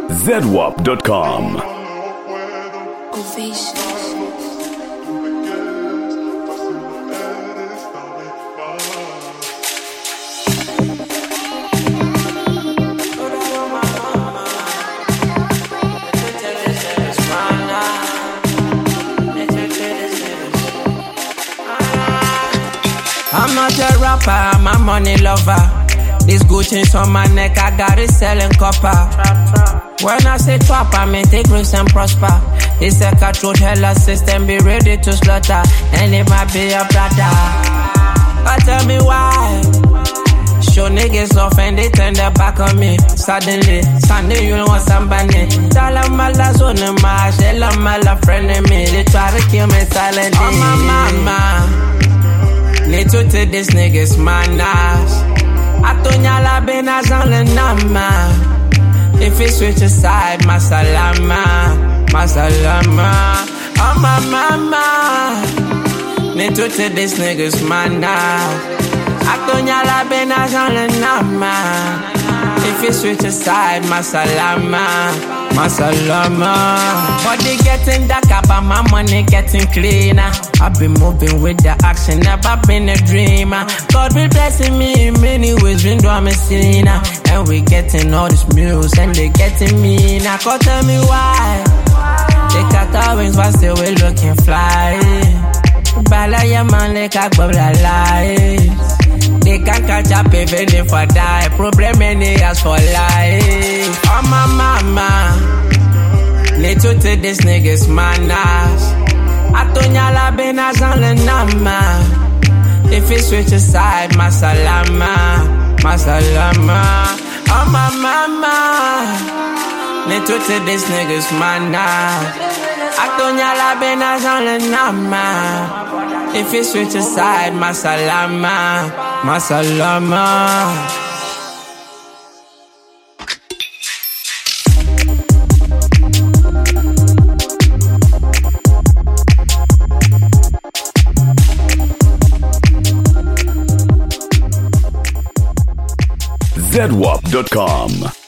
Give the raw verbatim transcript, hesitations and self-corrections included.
zedwap dot com. I'm not a rapper, I'm a money lover. This good chains on my neck, I got it selling copper. When I say trap, I mean take risks and prosper. It's a cutthroat hella system, be ready to slaughter. And it might be a brother. But tell me why. Show niggas off and they turn their back on me. Suddenly, Sunday you want somebody. Tell them all that's on the march, tell them all a friend of me. They try to kill me silently. Oh my mama. Need to take this niggas manners. Atonya la benazan le nama. If he switch aside, masalama, masalama. Oh my mama. Need to take this niggas manners. Atonya la benazan le nama. If he switch aside, masalama, masalama. Body getting darker, but my money getting cleaner. I've been moving with the action, never been a dreamer. God be blessing me in many ways, been doing me sinner. And we getting all this music, and they getting me now. Can't tell me why. They cut our wings, but still we looking fly. Bala ya man, like a bubble lies. They can't catch up even if I die. Problem many as for life. Oh my mama. Need to take this niggas manners. Atonya la benazan le nama. If he switch aside, masalama, masalama. Oh my mama. Need to take this niggas manners. Atonya la benazan le nama. If he switch aside, masalama, masalama. zedwap dot com.